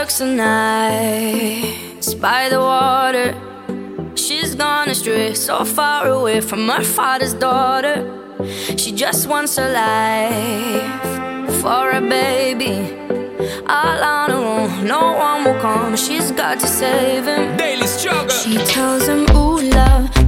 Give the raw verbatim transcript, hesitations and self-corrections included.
works the nights by the water. She's gone astray, so far away from her father's daughter. She just wants a life for a baby, all on her own, no one will come. She's got to save him. Daily struggle. She tells him, ooh, love,